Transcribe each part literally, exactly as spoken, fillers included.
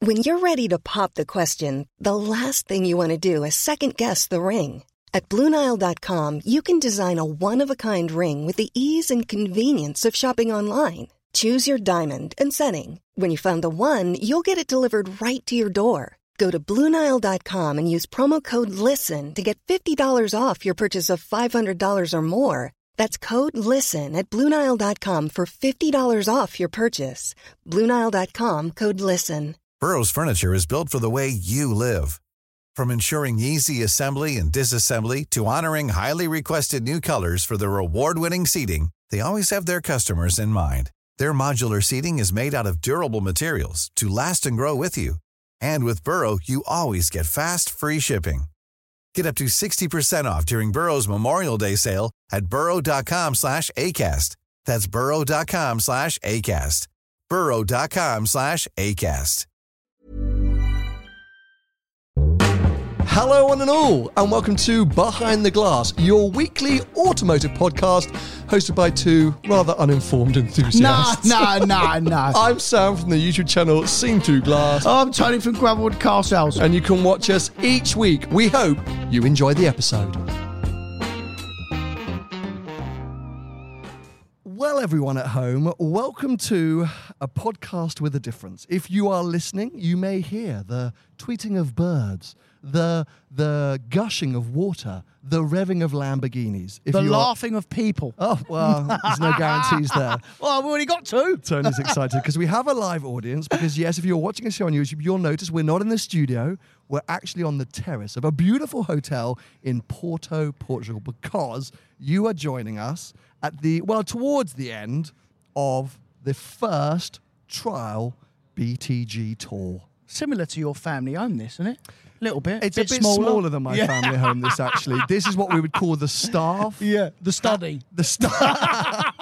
When you're ready to pop the question, the last thing you want to do is second-guess the ring. At Blue Nile dot com, you can design a one-of-a-kind ring with the ease and convenience of shopping online. Choose your diamond and setting. When you find the one, you'll get it delivered right to your door. Go to Blue Nile dot com and use promo code LISTEN to get fifty dollars off your purchase of five hundred dollars or more. That's code LISTEN at Blue Nile dot com for fifty dollars off your purchase. Blue Nile dot com, code LISTEN. Burrow's furniture is built for the way you live. From ensuring easy assembly and disassembly to honoring highly requested new colors for their award-winning seating, they always have their customers in mind. Their modular seating is made out of durable materials to last and grow with you. And with Burrow, you always get fast, free shipping. Get up to sixty percent off during Burrow's Memorial Day sale at burrow dot com slash ACAST. That's burrow dot com slash ACAST. burrow dot com slash ACAST. Hello one and all, and welcome to Behind the Glass, your weekly automotive podcast hosted by two rather uninformed enthusiasts. No, no, no, no. I'm Sam from the YouTube channel Seen Through Glass. I'm Tony from Gravelwood Car Sales. And you can watch us each week. We hope you enjoy the episode. Well, everyone at home, welcome to a podcast with a difference. If you are listening, you may hear the tweeting of birds, the the gushing of water, the revving of Lamborghinis. If the you laughing are... of people. Oh, well, there's no guarantees there. Well, I've already got two. Tony's excited because we have a live audience because, yes, if you're watching a show on YouTube, you'll notice we're not in the studio. We're actually on the terrace of a beautiful hotel in Porto, Portugal, because you are joining us at the, well, towards the end of the first trial B T G tour. Similar to your family home, this, isn't it? A little bit. It's bit a bit smaller. smaller than my yeah. family home, this actually. This is what we would call the staff. Yeah, the study. The staff.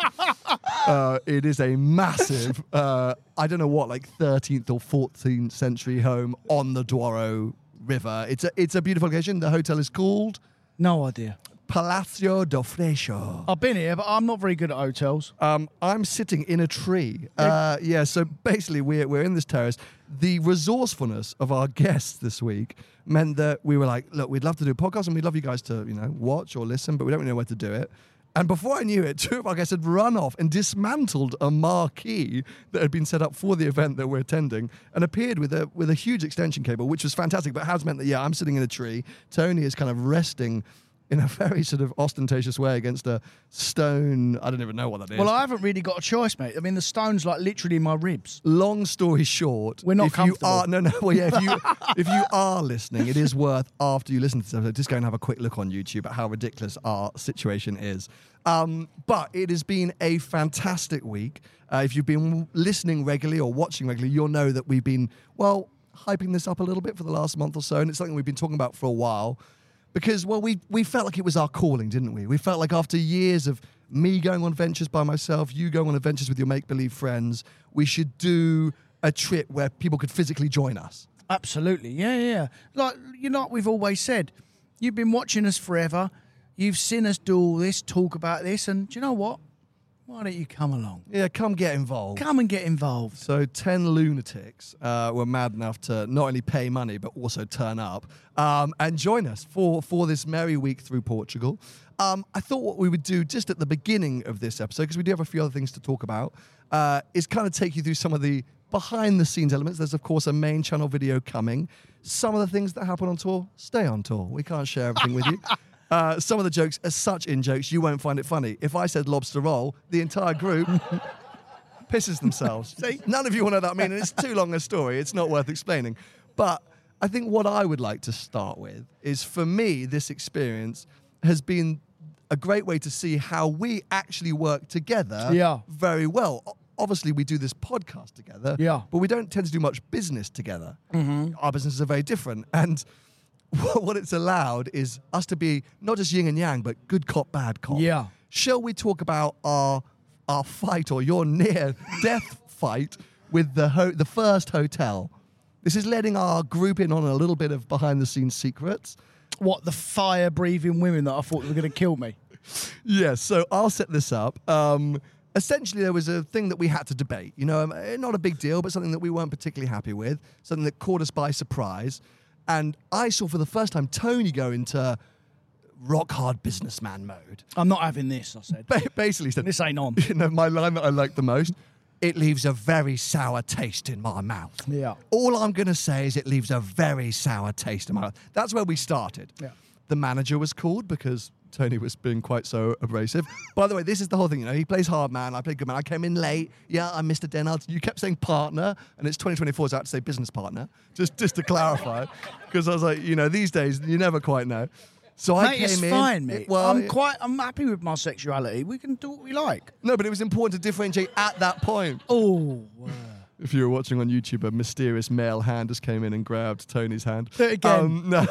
uh, it is a massive, uh, I don't know what, like thirteenth or fourteenth century home on the Douro River. It's a, it's a beautiful location. The hotel is called... No idea. Palacio do Freixo. I've been here, but I'm not very good at hotels. Um, I'm sitting in a tree. Uh, yeah, so basically we're, we're in this terrace. The resourcefulness of our guests this week meant that we were like, look, we'd love to do a podcast and we'd love you guys to, you know, watch or listen, but we don't really know where to do it. And before I knew it, two of our guests had run off and dismantled a marquee that had been set up for the event that we're attending and appeared with a with a huge extension cable, which was fantastic, but has meant that, yeah, I'm sitting in a tree. Tony is kind of resting in a very sort of ostentatious way against a stone. I don't even know what that is. Well, I haven't really got a choice, mate. I mean, the stone's like literally in my ribs. Long story short, we're not if comfortable. You are, no, no. Well, yeah. If you if you are listening, it is worth after you listen to this episode, just go and have a quick look on YouTube at how ridiculous our situation is. Um, but it has been a fantastic week. Uh, if you've been listening regularly or watching regularly, you'll know that we've been well hyping this up a little bit for the last month or so, and it's something we've been talking about for a while. Because, well, we we felt like it was our calling, didn't we? We felt like after years of me going on ventures by myself, you going on adventures with your make-believe friends, we should do a trip where people could physically join us. Absolutely, yeah, yeah. Like, you know what we've always said? You've been watching us forever. You've seen us do all this, talk about this, and do you know what? Why don't you come along? Yeah, come get involved. Come and get involved. So ten lunatics uh, were mad enough to not only pay money, but also turn up um, and join us for, for this merry week through Portugal. Um, I thought what we would do just at the beginning of this episode, because we do have a few other things to talk about, uh, is kind of take you through some of the behind-the-scenes elements. There's, of course, a main channel video coming. Some of the things that happen on tour, stay on tour. We can't share everything with you. Uh, some of the jokes are such in-jokes, you won't find it funny. If I said lobster roll, the entire group pisses themselves. See? None of you will know that I mean. It's too long a story. It's not worth explaining. But I think what I would like to start with is, for me, this experience has been a great way to see how we actually work together yeah. very well. Obviously, we do this podcast together, yeah. but we don't tend to do much business together. Mm-hmm. Our businesses are very different. And what it's allowed is us to be not just yin and yang, but good cop, bad cop. Yeah. Shall we talk about our our fight, or your near death fight with the ho- the first hotel? This is letting our group in on a little bit of behind the scenes secrets. What, the fire breathing women that I thought were going to kill me? Yes. So I'll set this up. Um, essentially there was a thing that we had to debate. You know, um, eh, not a big deal, but something that we weren't particularly happy with, something that caught us by surprise. And I saw for the first time Tony go into rock hard businessman mode. I'm not having this, I said. Ba- basically said, This ain't on. you know, my line that I like the most, it leaves a very sour taste in my mouth. Yeah. All I'm going to say is it leaves a very sour taste in my mouth. That's where we started. Yeah. The manager was called because Tony was being quite so abrasive. By the way, this is the whole thing. You know, he plays hard man. I play good man. I came in late. Yeah, I'm Mister Denard. You kept saying partner, and it's twenty twenty-four, so I had to say business partner, just just to clarify, because I was like, you know, these days you never quite know. So I Mate, came it's in. fine, mate. Well, I'm quite. I'm happy with my sexuality. We can do what we like. no, but it was important to differentiate at that point. Oh. If you were watching on YouTube, a mysterious male hand just came in and grabbed Tony's hand. Do it again. Um, no.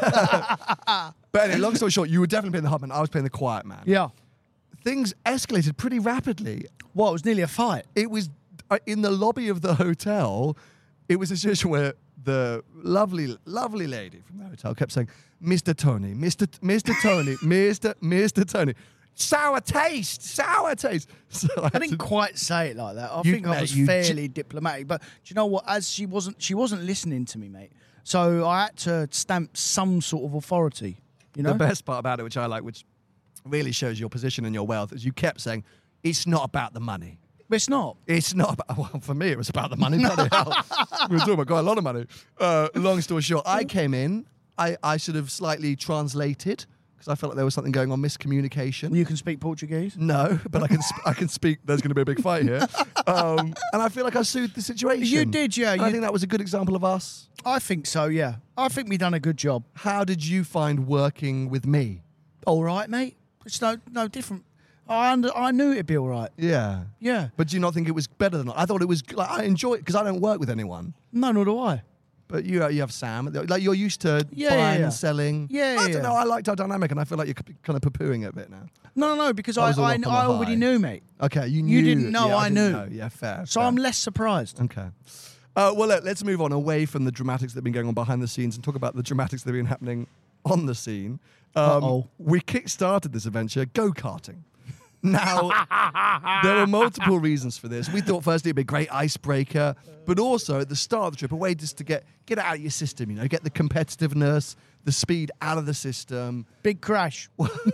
But anyway, long story short, you were definitely playing the hard man. I was playing the quiet man. Yeah. Things escalated pretty rapidly. What? It was nearly a fight. It was uh, in the lobby of the hotel. It was a situation where the lovely, lovely lady from the hotel kept saying, "Mister Tony, Mister T- Mister Tony, Mister Mister Tony, sour taste, sour taste." So I, I had didn't to- quite say it like that. I You- think I mate, was you fairly diplomatic. But do you know what? As she wasn't, she wasn't listening to me, mate. So I had to stamp some sort of authority. You know. The best part about it, which I like, which really shows your position and your wealth, is you kept saying, "It's not about the money. But it's not. It's not about." Well, for me, it was about the money. Bloody hell. We were talking about quite a lot of money. Uh, long story short, I came in. I, I sort of slightly translated because I felt like there was something going on, miscommunication. You can speak Portuguese. No, but I can sp- I can speak. There's going to be a big fight here, um, and I feel like I soothed the situation. You did, yeah. And I You- think that was a good example of us. I think so. Yeah. I think we done a good job. How did you find working with me? All right, mate. It's no no different. I under, I knew it'd be all right. Yeah. Yeah. But do you not think it was better than I thought? It was like I enjoy it because I don't work with anyone. No, nor do I. But you you have Sam. Like you're used to Yeah, buying yeah, yeah. and selling. Yeah, I yeah, don't know. yeah. I liked our dynamic, and I feel like you're kind of poo-pooing it a bit now. No, no, no. Because That I was all I, up on I a already high. knew, mate. Okay, you knew. You didn't know, Yeah, I didn't knew. know. Yeah, fair. So fair. I'm less surprised. Okay. Uh, well, look, let's move on away from the dramatics that have been going on behind the scenes and talk about the dramatics that have been happening on the scene. Um, Uh-oh. We kick-started this adventure go-karting. Now, there were multiple reasons for this. We thought firstly it'd be a great icebreaker, but also at the start of the trip, a way just to get get it out of your system, you know, get the competitiveness, the speed out of the system. Big crash.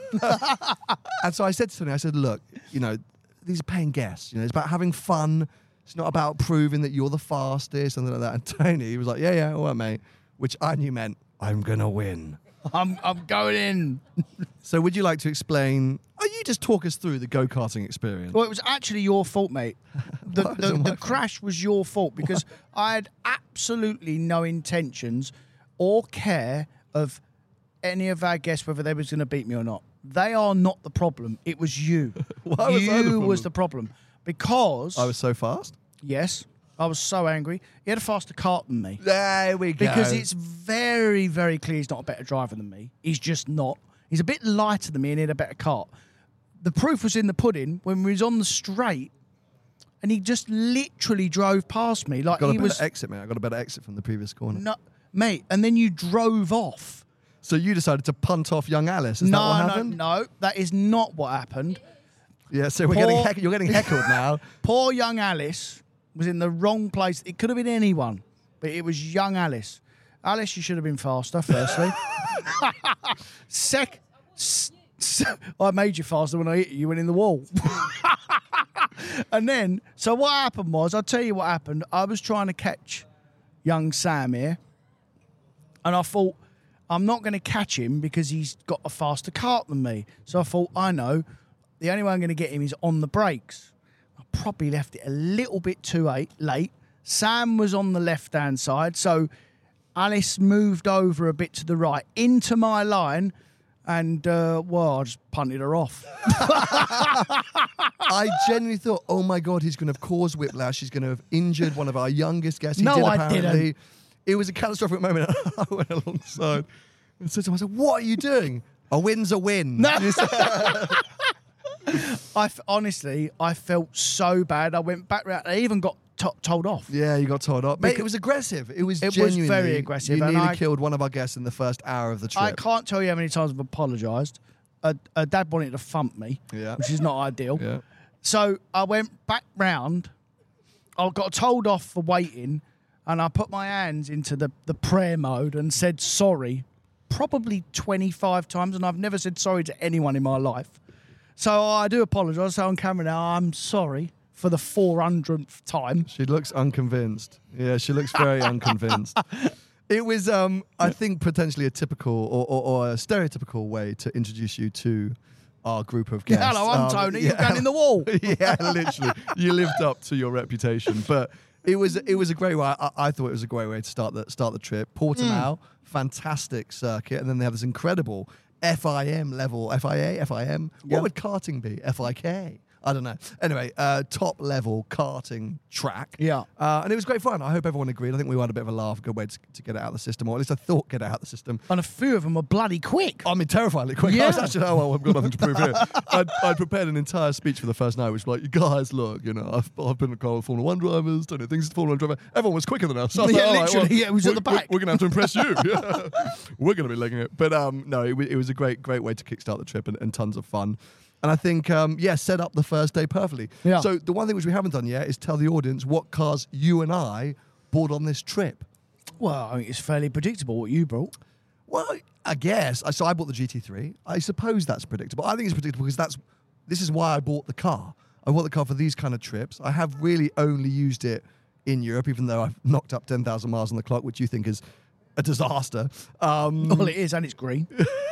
And so I said to Tony, I said, look, you know, these are paying guests. You know, it's about having fun. It's not about proving that you're the fastest, something like that. And Tony, he was like, yeah, yeah, all right, mate. Which I knew meant, I'm going to win. I'm I'm going in. So would you like to explain, or you just talk us through the go-karting experience? Well, it was actually your fault, mate. The, Why was the, it my the fault? crash was your fault because I had absolutely no intentions or care of any of our guests whether they was going to beat me or not. They are not the problem. It was you. Why was you I the was problem? the problem because I was so fast. yes, I was so angry. He had a faster cart than me. There we go. Because it's very, very clear he's not a better driver than me. He's just not. He's a bit lighter than me and he had a better cart. The proof was in the pudding when we was on the straight and he just literally drove past me. Like got a he better was... exit, mate. I got a better exit from the previous corner. No, mate, and then you drove off. So you decided to punt off young Alice. Is no, that what no, happened? no. That is not what happened. Yeah, so we're Poor- getting heck- you're getting heckled now. Poor young Alice was in the wrong place. It could have been anyone, but it was young Alice. Alice, you should have been faster, firstly. Sec- s- s- I made you faster when I hit you. You went in the wall. And then, so what happened was, I'll tell you what happened. I was trying to catch young Sam here, and I thought, I'm not going to catch him because he's got a faster cart than me. So I thought, I know, the only way I'm going to get him is on the brakes. I probably left it a little bit too late. late. Sam was on the left-hand side, so Alice moved over a bit to the right into my line, and, uh, well, I just punted her off. I genuinely thought, oh my God, he's going to have caused whiplash. He's going to have injured one of our youngest guests. He No, did I apparently. didn't. It was a catastrophic moment. I went alongside and said to him, I said, what are you doing? A win's a win. No. I f- honestly, I felt so bad. I went back round. I even got to- told off. Yeah, you got told off. Mate, Because- it was aggressive. It was It was genuinely very aggressive, You and nearly I- killed one of our guests in the first hour of the trip. I can't tell you how many times I've apologised. Uh, uh, Dad wanted to thump me, Yeah. which is not ideal. Yeah. So I went back round. I got told off for waiting, and I put my hands into the, the prayer mode and said sorry probably twenty-five times, and I've never said sorry to anyone in my life. So I do apologise. So on camera now, I'm sorry for the four hundredth time. She looks unconvinced. Yeah, she looks very unconvinced. It was, um, I think, potentially a typical or, or, or a stereotypical way to introduce you to our group of guests. Hello, I'm um, Tony. yeah. You're going in the wall. Yeah, literally. You lived up to your reputation. But it was it was a great way. I, I thought it was a great way to start the start the trip. Portimao, mm. fantastic circuit. And then they have this incredible F I M level. F I A? F I M? What Yep. would karting be? F I K? I don't know. Anyway, uh, top level karting track. Yeah. Uh, and it was great fun. I hope everyone agreed. I think we had a bit of a laugh, a good way to, to get it out of the system, or at least I thought get it out of the system. And a few of them were bloody quick. I mean, terrifyingly quick. Yeah. I was actually, oh, well, I've got nothing to prove here. I'd, I'd prepared an entire speech for the first night, which was like, you guys, look, you know, I've, I've been a car with Formula One drivers, Tony Things to Formula One driver. Everyone was quicker than us. So I was Yeah, like, all right, literally, well, yeah, it was at we- the back. We're, we're going to have to impress you. Yeah. We're going to be legging it. But um, no, it, wa- it was a great, great way to kickstart the trip and, and tons of fun. And I think, um, yeah, set up the first day perfectly. Yeah. So the one thing which we haven't done yet is tell the audience what cars you and I bought on this trip. Well, I mean, it's fairly predictable what you brought. Well, I guess. I- So I bought the G T three. I suppose that's predictable. I think it's predictable because that's this is why I bought the car. I bought the car for these kind of trips. I have really only used it in Europe, even though I've knocked up ten thousand miles on the clock, which you think is a disaster. Um, Well, it is, and it's green.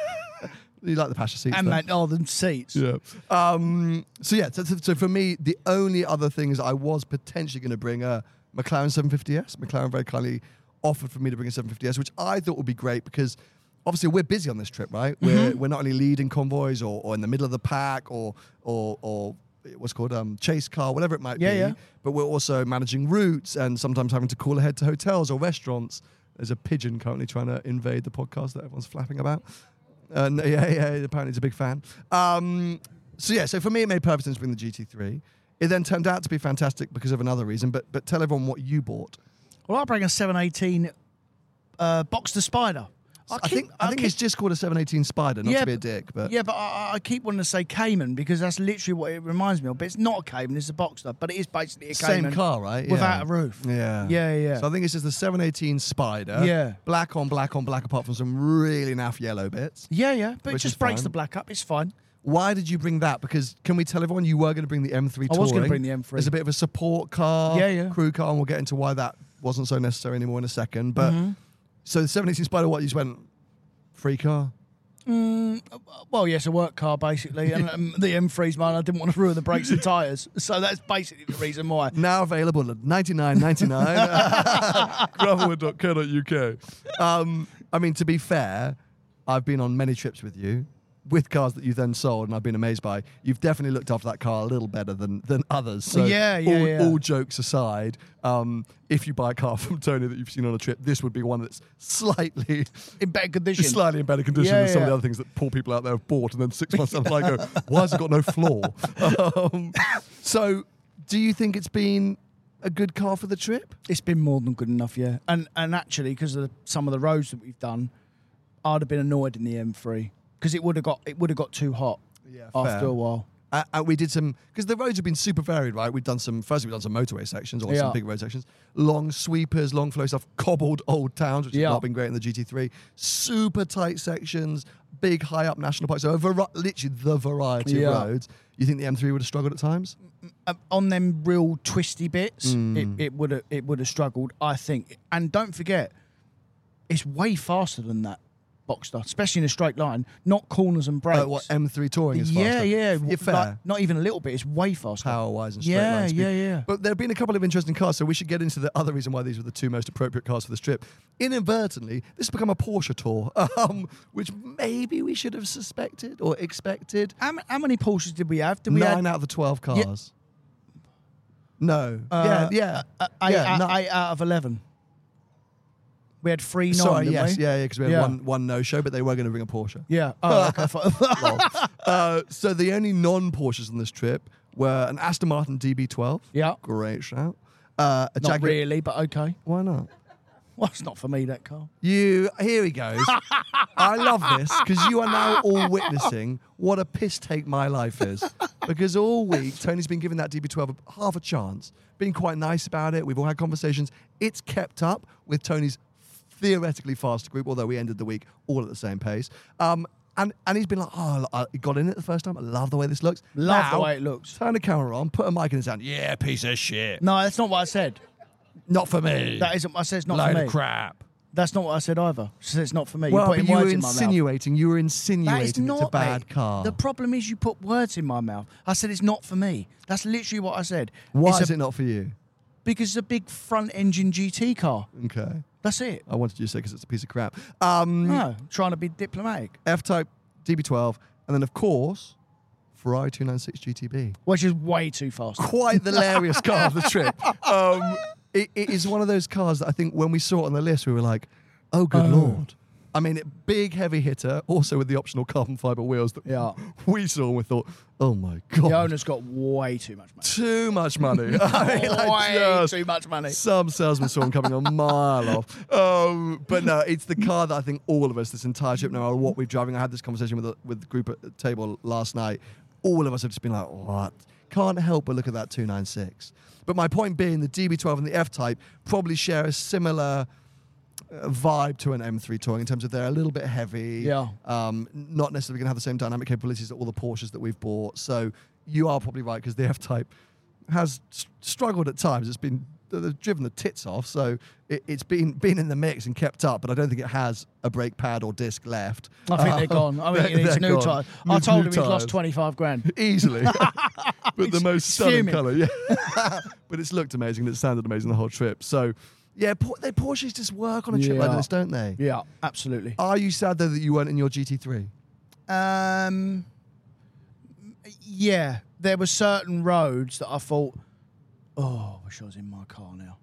you like the passenger seats? and though? man, oh, them seats. Yeah. Um, so yeah. So, so, so for me, the only other things I was potentially going to bring a McLaren seven fifty S. McLaren very kindly offered for me to bring a seven fifty S, which I thought would be great because obviously we're busy on this trip, right? Mm-hmm. We're we're not only leading convoys or, or in the middle of the pack or or or what's it called um, chase car, whatever it might Yeah, be. yeah. But we're also managing routes and sometimes having to call ahead to hotels or restaurants. There's a pigeon currently trying to invade the podcast that everyone's flapping about. Uh, no, yeah, yeah, apparently he's a big fan. Um, so yeah, so for me it made perfect sense to bring the G T three. It then turned out to be fantastic because of another reason, but but tell everyone what you bought. Well, I bring a seven eighteen uh, Boxster Spider. I, keep- think I think keep- it's just called a seven eighteen Spider, not Yeah, to be a but- dick, but Yeah, but I, I keep wanting to say Cayman because that's literally what it reminds me of. But it's not a Cayman, it's a Boxster. But it is basically a same Cayman car, right? without Yeah. a roof. Yeah. Yeah, yeah. So I think it's just the seven eighteen Spider. Yeah. Black on black on black, apart from some really naff yellow bits. Yeah, yeah. But Which it is just breaks fine. the black up. It's fine. Why did you bring that? Because can we tell everyone you were going to bring the M three I was Touring? gonna bring the M three. As a bit of a support car, Yeah, yeah. crew car, and we'll get into why that wasn't so necessary anymore in a second. But Mm-hmm. so the seven eighteen Spider, what you just went free car? Well, yes, a work car basically, and um, the M three's mine. I didn't want to ruin the brakes and tyres, so that's basically the reason why. Now available at ninety-nine ninety-nine. gravelwood dot co dot U K. Um, I mean, to be fair, I've been on many trips with you with cars that you then sold, and I've been amazed by. You've definitely looked after that car a little better than than others. So Yeah, yeah, all, yeah. all jokes aside, um, if you buy a car from Tony that you've seen on a trip, this would be one that's slightly In better condition. slightly in better condition Yeah, than some of yeah. the other things that poor people out there have bought, and then six months down the line go, why has it got no floor? Um, so, do you think it's been a good car for the trip? It's been more than good enough, yeah. And and actually, because of the, some of the roads that we've done, I'd have been annoyed in the M three because it would have got it would have got too hot Yeah, after fair. a while. Uh, and we did some, because the roads have been super varied, right? We've done some, first we've done some motorway sections, or Yeah. some big road sections, long sweepers, long flow stuff, cobbled old towns, which Yeah. has not been great in the G T three, super tight sections, big high up national parks, so a vari- literally the variety Yeah. of roads. You think the M three would have struggled at times? Um, on them real twisty bits, Mm. it it would have it would have struggled, I think. And don't forget, it's way faster than that Boxster, especially in a straight line, not corners and brakes. Uh, what, M three Touring is yeah, faster? yeah, You're fair. Like, not even a little bit. It's way faster. Power-wise and straight Yeah, line speed. yeah, yeah. But there have been a couple of interesting cars, so we should get into the other reason why these were the two most appropriate cars for this trip. Inadvertently, this has become a Porsche tour, um, which maybe we should have suspected or expected. How, ma- how many Porsches did we have? Did we Nine have out of the twelve cars. No. uh, yeah, yeah. uh, eight, yeah, out, no- eight out of eleven? We had three nine. Sorry, didn't yes, we? yeah, yeah, because we had Yeah. one, one no-show, but they were going to bring a Porsche. Yeah. Oh, okay. fine. Lol. uh, so the only non-Porsches on this trip were an Aston Martin D B twelve. Yeah. Great shout. Uh, a Not Jaguar. really, but okay. Why not? Well, it's not for me, that car. You, here he goes. I love this because you are now all witnessing what a piss take my life is. Because all week, Tony's been giving that D B twelve a, half a chance, being quite nice about it. We've all had conversations. It's kept up with Tony's theoretically faster group, although we ended the week all at the same pace. Um, and, and he's been like, oh, I got in it the first time. I love the way this looks. Love now, the way it looks. Turn the camera on, put a mic in his hand. Yeah, piece of shit. No, that's not what I said. Not for me. That isn't what I said. It's not Load for me. of crap. That's not what I said either. I said it's not for me. Well, You're but putting you were words in my mouth. insinuating, you were That is insinuating not it's a bad mate. car. The problem is you put words in my mouth. I said it's not for me. That's literally what I said. Why It's is a, it not for you? Because it's a big front engine G T car. Okay. That's it. I wanted you to say because it's a piece of crap. Um, No, trying to be diplomatic. F-Type, D B twelve, and then, of course, Ferrari two ninety-six G T B. Which is way too fast. Quite the hilarious car of the trip. Um, it, it is one of those cars that I think when we saw it on the list, we were like, oh, good Oh. Lord. I mean, it, big, heavy hitter, also with the optional carbon fibre wheels that Yeah. we saw and we thought, oh, my God. The owner's got way too much money. Too much money. I mean, like, way just- too much money. Some salesman saw him coming a mile off. Um, but no, it's the car that I think all of us, this entire trip, no matter what we're driving, I had this conversation with the, with the group at the table last night. All of us have just been like, what? Can't help but look at that two ninety-six. But my point being, the D B twelve and the F-Type probably share a similar uh, vibe to an M three Touring in terms of they're a little bit heavy. Yeah. Um, not necessarily going to have the same dynamic capabilities that all the Porsches that we've bought. So you are probably right because the F-Type has s- struggled at times. It's been they've driven the tits off, so it, it's been been in the mix and kept up. But I don't think it has a brake pad or disc left. I think they're Um, gone. I mean, they're- it's they're new gone. tyres. I It's told new him he's lost tyres. twenty-five grand. Easily. But the most stunning fuming. colour, yeah. But it's looked amazing and it sounded amazing the whole trip. So, yeah, Por- they Porsches just work on a trip like Yeah. this, don't they? Yeah, absolutely. Are you sad, though, that you weren't in your G T three? Um, yeah, there were certain roads that I thought, oh, I wish I was in my car now.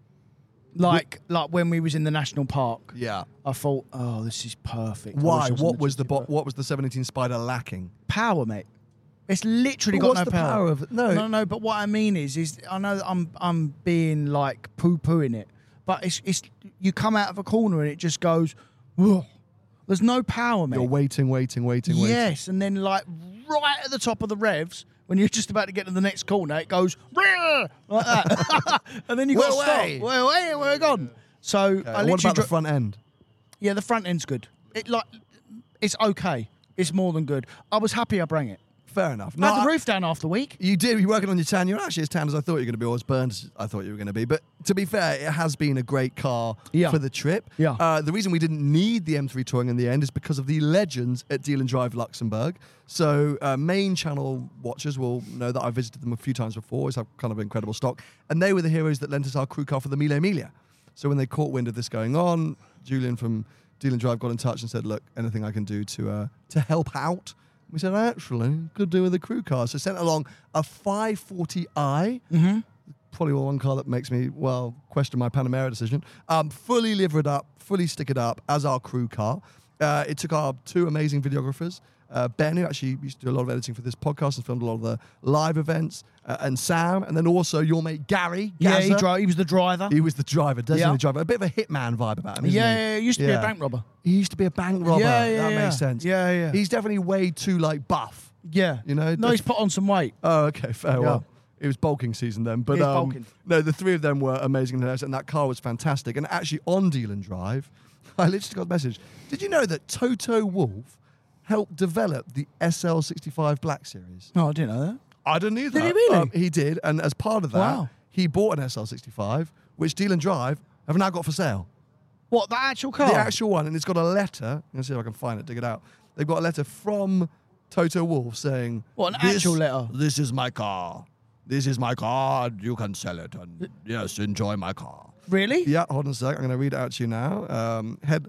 Like, like when we was in the national park, Yeah. I thought, oh, this is perfect. I Why? wish I in What was the G T, bo- but- what was the seven eighteen Spider lacking? power, mate? It's literally But got what's no the power. power of it? No. no, no. But what I mean is, is I know that I'm I'm being like poo pooing it, but it's it's you come out of a corner and it just goes, whoa. There's no power, mate. You're waiting, waiting, waiting, waiting. Yes, and then like right at the top of the revs, when you're just about to get to the next corner, it goes "Rrr," like that, and then you got to We're stop. away. We're away. We're gone. So Okay, I and literally what about the dro- front end? yeah, the front end's good. It like it's okay. It's more than good. I was happy I bring it. Fair enough. I had I- the roof down after the week. You did. You're working on your tan. You're actually as tan as I thought you were going to be, or as burned as I thought you were going to be. But to be fair, it has been a great car Yeah. for the trip. Yeah. Uh, the reason we didn't need the M three Touring in the end is because of the legends at Deal and Drive Luxembourg. So uh, main channel watchers will know that I visited them a few times before. Always have kind of incredible stock. And they were the heroes that lent us our crew car for the Mille Miglia. So when they caught wind of this going on, Julian from Deal and Drive got in touch and said, look, anything I can do to uh, to help out. We said, actually, could do with a crew car. So sent along a five forty i, Mm-hmm. probably one car that makes me, well, question my Panamera decision, um, fully livered up, fully stickered up as our crew car. Uh, it took our two amazing videographers, uh, Ben, who actually used to do a lot of editing for this podcast and filmed a lot of the live events, uh, and Sam, and then also your mate Gary. Yeah, he, Gazza. dri- he was the driver. He was the driver, designated Yeah. driver. A bit of a hitman vibe about him, isn't yeah, he? yeah, he used to be Yeah. a bank robber. He used to be a bank robber. Yeah, yeah, that yeah. makes sense. Yeah, yeah. He's definitely way too, like, buff. Yeah. You know, No, that's- he's put on some weight. Oh, okay, fair. Yeah. Well, it was bulking season then, but He was um, bulking. no, the three of them were amazing, and that car was fantastic. And actually, on Deal and Drive, I literally got a message. Did you know that Toto Wolff helped develop the S L sixty-five Black Series? Oh, I didn't know that. I didn't either. Did he really? Um, he did, and as part of that, Wow. he bought an S L sixty-five, which Deal and Drive have now got for sale. What, the actual car? The actual one, and it's got a letter. Let's see if I can find it, dig it out. They've got a letter from Toto Wolff saying, What, an "This- actual letter? This is my car. This is my car. You can sell it. And yes, enjoy my car." Really? Yeah, hold on a sec. I'm going to read it out to you now. Um, head.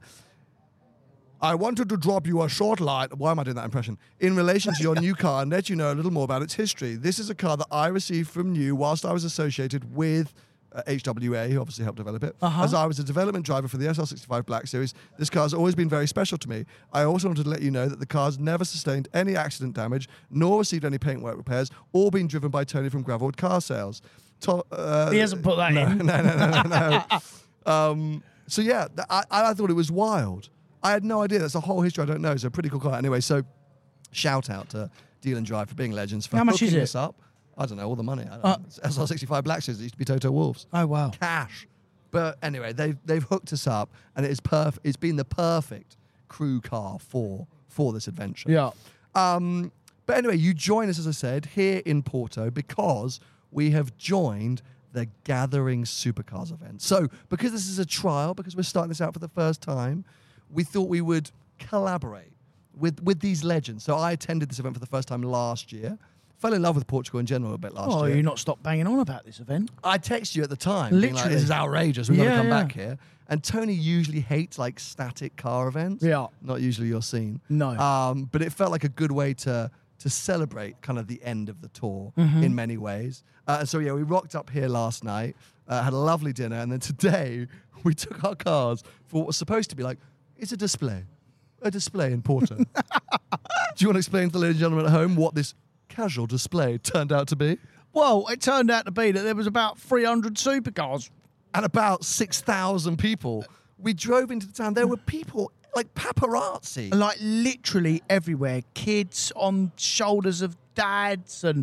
I wanted to drop you a short line. Why am I doing that impression? In relation to your new car and let you know a little more about its history. This is a car that I received from you whilst I was associated with uh, H W A, who obviously helped develop it. Uh-huh. As I was a development driver for the S L sixty-five Black Series, this car has always been very special to me. I also wanted to let you know that the car's never sustained any accident damage, nor received any paintwork repairs, all being driven by Tony from Gravelwood Car Sales. To- uh, He hasn't put that no, in. No, no, no, no, no. um, So yeah, th- I, I thought it was wild. I had no idea. That's a whole history I don't know. So pretty cool car. Anyway, so shout out to Deal and Drive for being legends for How much hooking is it? us up. I don't know, all the money. I don't Uh, know. S R sixty-five Black Series. It used to be Toto Wolves. Oh, wow. Cash. But anyway, they've they've hooked us up, and it is perf- It's been the perfect crew car for for this adventure. Yeah. Um, but anyway, you join us, as I said, here in Porto because we have joined the Gathering Supercars event. So because this is a trial, because we're starting this out for the first time, we thought we would collaborate with, with these legends. So I attended this event for the first time last year. Fell in love with Portugal in general a bit last Oh, year. you not stopped banging on about this event? I texted you at the time, being like, Literally. this is outrageous. We've got Yeah, to come yeah. back here. And Tony usually hates like static car events. Yeah. Not usually your scene. No. Um, but it felt like a good way to to celebrate kind of the end of the tour Mm-hmm. in many ways. Uh, and so yeah, we rocked up here last night, uh, had a lovely dinner, and then today we took our cars for what was supposed to be like, it's a display. A display in Porto. Do you want to explain to the ladies and gentlemen at home what this casual display turned out to be? Well, it turned out to be that there was about three hundred supercars. And about six thousand people. We drove into the town. There were people like paparazzi. Like literally everywhere. Kids on shoulders of dads and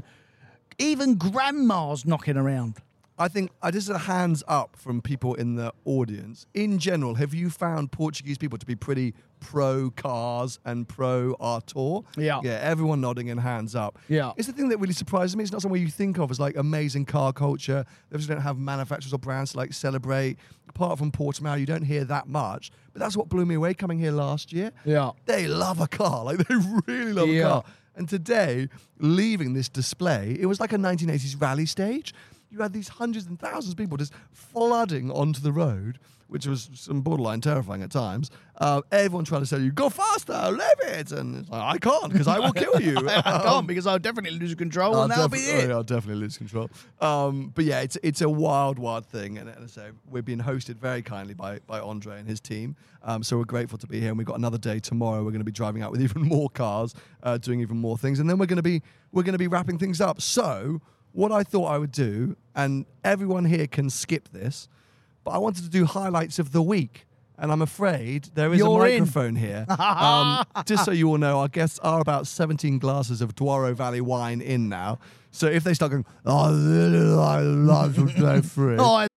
even grandmas knocking around. I think I just a hands up from people in the audience. In general, have you found Portuguese people to be pretty pro cars and pro our tour? Yeah. Yeah, everyone nodding and hands up. Yeah. It's the thing that really surprises me. It's not somewhere you think of as like amazing car culture. They just don't have manufacturers or brands to like celebrate. Apart from Portimao, you don't hear that much. But that's what blew me away coming here last year. Yeah. They love a car. Like they really love Yeah. a car. And today, leaving this display, it was like a nineteen eighties rally stage. You had these hundreds and thousands of people just flooding onto the road, which was some borderline terrifying at times. Uh, everyone trying to tell you, go faster, leave it. And it's like, I can't because I will kill you. I can't because I'll definitely lose control and that'll be defi- it. oh, yeah, I'll definitely lose control. Um, but yeah, it's it's a wild, wild thing. And, and so we're being hosted very kindly by, by Andre and his team. Um, so we're grateful to be here. And we've got another day tomorrow. We're going to be driving out with even more cars, uh, doing even more things. And then we're going to be we're going to be wrapping things up. So what I thought I would do, and everyone here can skip this, but I wanted to do highlights of the week. And I'm afraid there is You're a in. microphone here. um, just so you all know, our guests are about seventeen glasses of Douro Valley wine in now. So if they start going, oh, I really like life of day free. Oh, I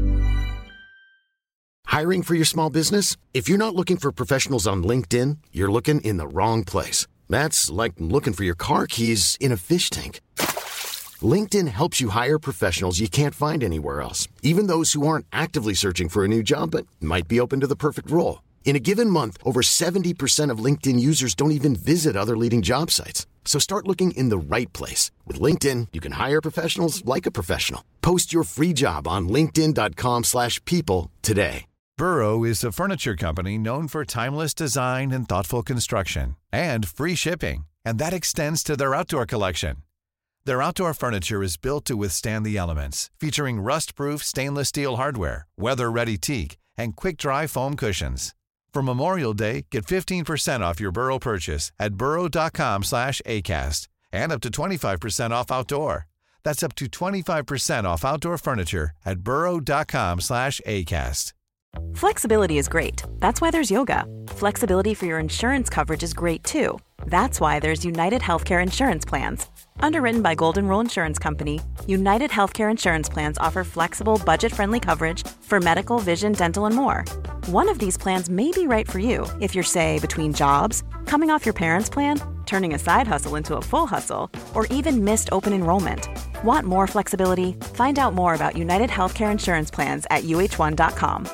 Hiring for your small business? If you're not looking for professionals on LinkedIn, you're looking in the wrong place. That's like looking for your car keys in a fish tank. LinkedIn helps you hire professionals you can't find anywhere else, even those who aren't actively searching for a new job but might be open to the perfect role. In a given month, over seventy percent of LinkedIn users don't even visit other leading job sites. So start looking in the right place. With LinkedIn, you can hire professionals like a professional. Post your free job on linkedin.com slash people today. Burrow is a furniture company known for timeless design and thoughtful construction and free shipping, and that extends to their outdoor collection. Their outdoor furniture is built to withstand the elements, featuring rust-proof stainless steel hardware, weather-ready teak, and quick-dry foam cushions. For Memorial Day, get fifteen percent off your Burrow purchase at burrow.com slash ACAST and up to twenty-five percent off outdoor. That's up to twenty-five percent off outdoor furniture at burrow.com slash ACAST. Flexibility is great. That's why there's yoga. Flexibility for your insurance coverage is great too. That's why there's United Healthcare Insurance Plans. Underwritten by Golden Rule Insurance Company, United Healthcare Insurance Plans offer flexible, budget-friendly coverage for medical, vision, dental, and more. One of these plans may be right for you if you're, say, between jobs, coming off your parents' plan, turning a side hustle into a full hustle, or even missed open enrollment. Want more flexibility? Find out more about United Healthcare Insurance Plans at U H one dot com.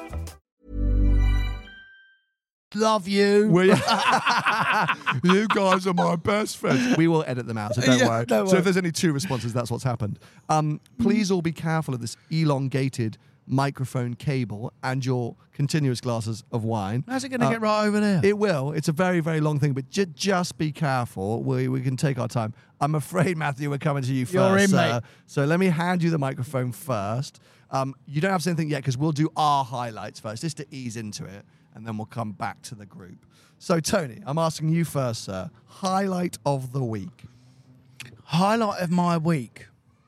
love you. We, you guys are my best friends. We will edit them out, so don't Yeah, worry. don't So worry. if there's any two responses, that's what's happened. Um, please all be careful of this elongated microphone cable and your continuous glasses of wine. How's it going to Uh, get right over there? It will. It's a very, very long thing, but ju- just be careful. We we can take our time. I'm afraid, Matthew, we're coming to you 1st You're in, sir. mate. So let me hand you the microphone first. Um, you don't have to say anything yet because we'll do our highlights first, just to ease into it, and then we'll come back to the group. So, Tony, I'm asking you first, sir. Highlight of the week. Highlight of my week.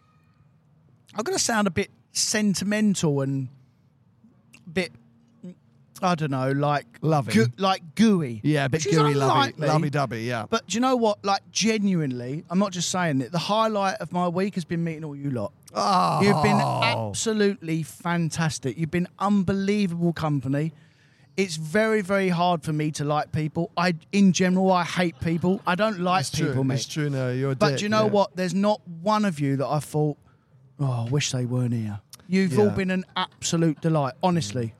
I'm going to sound a bit sentimental and a bit I don't know, like Loving. goo- like gooey. Yeah, a bit which is gooey, lovey, unlikely. lovey-dovey, yeah. But do you know what? Like, genuinely, I'm not just saying it. The highlight of my week has been meeting all you lot. Oh. You've been absolutely fantastic. You've been unbelievable company. It's very, very hard for me to like people. I, in general, I hate people. I don't like It's people, true. mate. It's true, no, you're a But dick, do you know yeah. what? There's not one of you that I thought, oh, I wish they weren't here. You've all Yeah. been an absolute delight, honestly.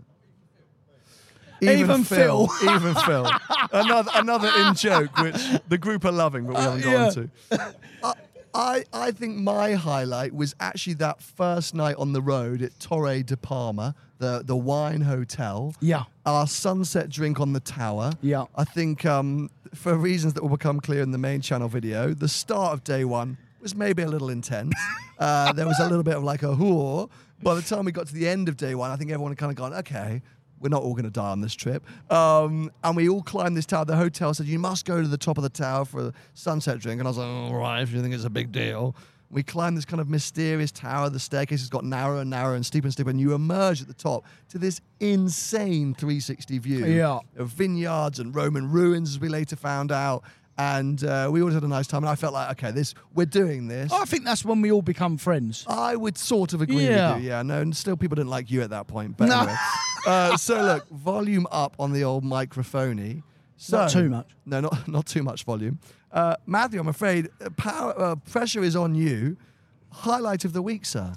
Even, Even Phil, Phil. even Phil. Another another in joke, which the group are loving, but we haven't got yeah. onto. I, I I think my highlight was actually that first night on the road at Torre de Palma, the the wine hotel. Yeah. Our sunset drink on the tower. Yeah. I think um, for reasons that will become clear in the main channel video, the start of day one was maybe a little intense. uh, there was a little bit of like a whore. By the time we got to the end of day one, I think everyone had kind of gone, okay, we're not all going to die on this trip. Um, and we all climbed this tower. The hotel said, you must go to the top of the tower for a sunset drink. And I was like, all right, if you think it's a big deal. We climbed this kind of mysterious tower. The staircase has got narrower and narrower and steeper and steeper. And you emerge at the top to this insane three sixty view Yeah. of vineyards and Roman ruins, as we later found out. And uh, we all had a nice time. And I felt like, okay, this we're doing this. I think that's when we all become friends. I would sort of agree Yeah. with you. Yeah, no, and still people didn't like you at that point. But No. anyway. uh, so look, volume up on the old microphone. So, Not too much. No, not not too much volume. Uh, Matthew, I'm afraid uh, power uh, pressure is on you. Highlight of the week, sir.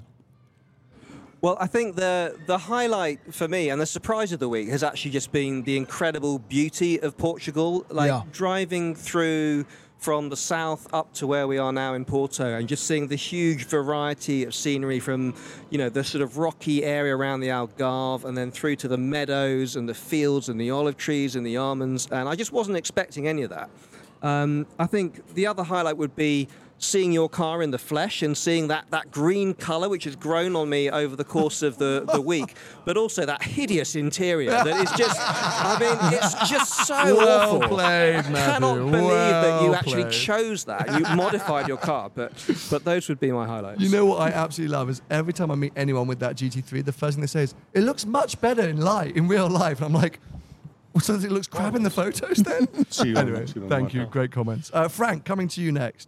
Well, I think the the highlight for me and the surprise of the week has actually just been the incredible beauty of Portugal. Like Yeah. driving through from the south up to where we are now in Porto and just seeing the huge variety of scenery from, you know, the sort of rocky area around the Algarve and then through to the meadows and the fields and the olive trees and the almonds. And I just wasn't expecting any of that. Um, I think the other highlight would be seeing your car in the flesh and seeing that, that green colour which has grown on me over the course of the, the week, but also that hideous interior that is just, I mean, it's just so Well awful. played, I cannot Matthew. believe that you Well actually played. chose that. You modified your car, but but those would be my highlights. You know what I absolutely love is every time I meet anyone with that G T three, the first thing they say is, it looks much better in light, in real life. And I'm like, well, so it looks crap in the photos then? See you on- Anyway, see you on thank the you. website. Great comments. Uh, Frank, coming to you next.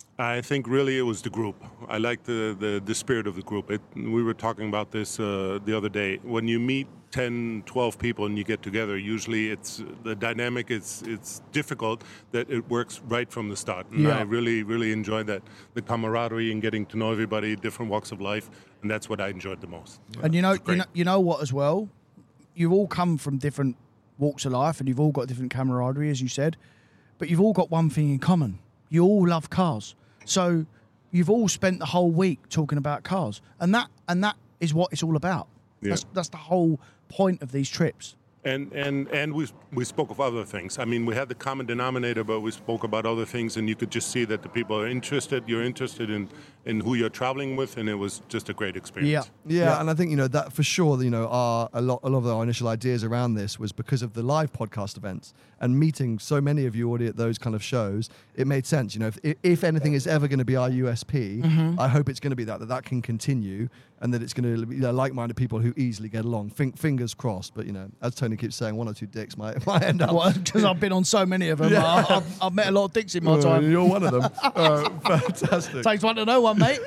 I think really it was the group. I like the, the, the spirit of the group. It, we were talking about this uh, the other day. When you meet ten, twelve people and you get together, usually it's the dynamic, it's it's difficult that it works right from the start. And Yeah. I really, really enjoyed that. The camaraderie and getting to know everybody, different walks of life, and that's what I enjoyed the most. And you know, It's you great. know, you know what as well? You've all come from different walks of life, and you've all got different camaraderie, as you said. But you've all got one thing in common: you all love cars. So you've all spent the whole week talking about cars, and that and that is what it's all about. Yeah. That's that's the whole point of these trips. And and and we we spoke of other things. I mean, we had the common denominator, but we spoke about other things, and you could just see that the people are interested. You're interested in, in who you're traveling with, and it was just a great experience. Yeah, Yeah. and I think you know that for sure. You know, our a lot, a lot of our initial ideas around this was because of the live podcast events and meeting so many of you already at those kind of shows. It made sense. You know, if, if anything is ever going to be our U S P, I hope it's going to be that that that can continue, and that it's going to be you know, like-minded people who easily get along. Fin- fingers crossed. But you know, as Tony keeps saying, one or two dicks might might end up. Because I've been on so many of them, Yeah. I, I've, I've met a lot of dicks in my Uh, time. you're one of them. uh, fantastic. Takes one to know one, mate.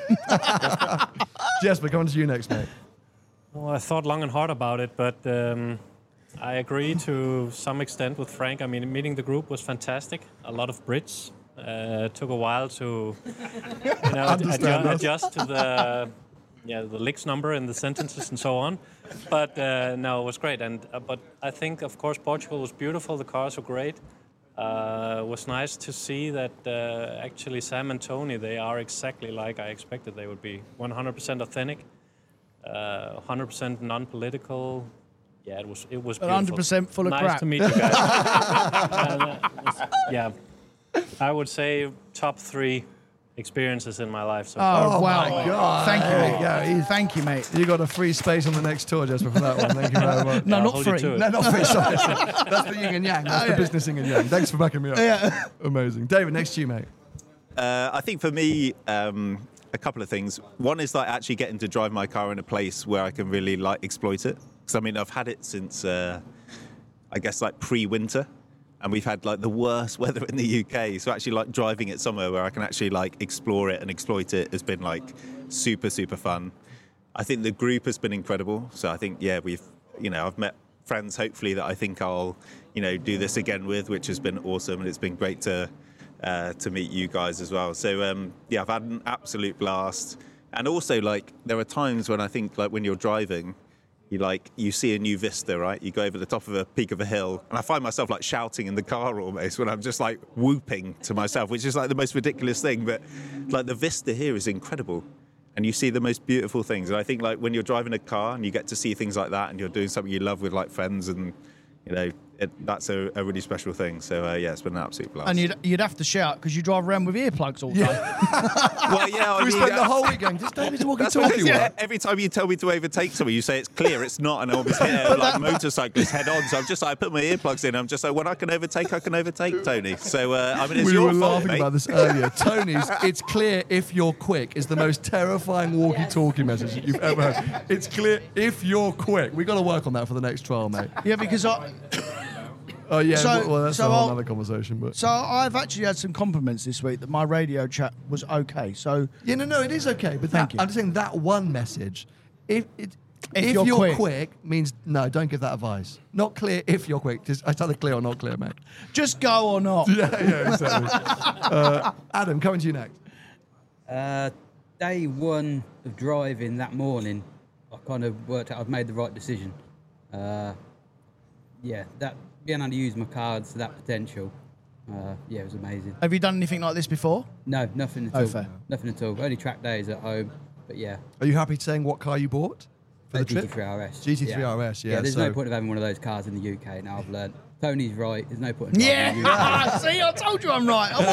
Jesper, coming to you next, mate. Well, I thought long and hard about it, but um, I agree to some extent with Frank. I mean, meeting the group was fantastic. A lot of Brits. Uh, took a while to, you know, Understand adju- that. adjust to the, yeah, the licks number in the sentences and so on. But uh, no, it was great. And uh, but I think, of course, Portugal was beautiful. The cars were great. Uh, it was nice to see that uh, actually Sam and Tony, they are exactly like I expected they would be. one hundred percent authentic, uh, one hundred percent non-political. Yeah, it was it was beautiful. one hundred percent full of nice crap. to meet you guys. Uh, that was- yeah, I would say top three experiences in my life so far. Oh, Oh, wow. my God. Thank you, There mate. you go. He's- Thank you, mate. You got a free space on the next tour, Jesper, for that one. Thank you very much. No, I'll not hold you free. to it. No, not free. Sorry. That's the yin and yang. That's the business yin and yang. Thanks for backing me up. Yeah. Amazing. David, next to you, mate. Uh, I think for me, um, a couple of things. One is like actually getting to drive my car in a place where I can really like exploit it. Because I mean, I've had it since uh, I guess like pre-winter, and we've had like the worst weather in the U K. So actually, like driving it somewhere where I can actually like explore it and exploit it has been like super super fun. I think the group has been incredible. So I think yeah, we've you know I've met friends hopefully that I think I'll you know do this again with, which has been awesome, and it's been great to uh, to meet you guys as well. So um, yeah, I've had an absolute blast. And also, like, there are times when I think, like, when you're driving, you, like, you see a new vista, right? You go over the top of a peak of a hill, and I find myself, like, shouting in the car almost when I'm just, like, whooping to myself, which is, like, the most ridiculous thing. But, like, the vista here is incredible. And you see the most beautiful things. And I think, like, when you're driving a car and you get to see things like that and you're doing something you love with, like, friends and, you know, it, that's a, a really special thing. So, uh, yeah, it's been an absolute blast. And you'd, you'd have to shout because you drive around with earplugs all day. Yeah. Well, yeah, I we mean, spent uh, the whole week going, just David's walking That's talking. what, yeah, every time you tell me to overtake someone, you say it's clear, it's not, and I always hit uh, like motorcyclists head on. So I'm just like, I put my earplugs in. I'm just like, when I can overtake, I can overtake, Tony. So uh, I mean, it's we your were fault, laughing mate. about this earlier. Tony's "It's clear if you're quick" is the most terrifying walkie-talkie message that you've ever heard. It's clear if you're quick. We got to work on that for the next trial, mate. Yeah, because I. Oh yeah, So- well that's so a whole I'll- other conversation. But So I've actually had some compliments this week that my radio chat was okay. So yeah, no, no, it is okay. But Thank that, you. I'm just saying that one message. If it, If if, you're you're, quick. quick. means no, don't give that advice. Not clear if you're quick. Just I tell it clear or not clear, mate. just go or not. Yeah, yeah, exactly. uh, Adam, coming to you next. Uh, day one of driving that morning, I kind of worked out I've made the right decision. Uh, yeah, that being able to use my cards to that potential, uh, yeah, it was amazing. Have you done anything like this before? No, nothing at Oh, all. fair. Nothing at all. Only track days at home, but yeah. Are you happy saying what car you bought for the G T trip? three R S. G T three R S, yeah. Yeah, there's so- no point of having one of those cars in the U K now, I've learned. Tony's right, there's no point in driving Yeah. in the U K. See, I told you I'm right. I'm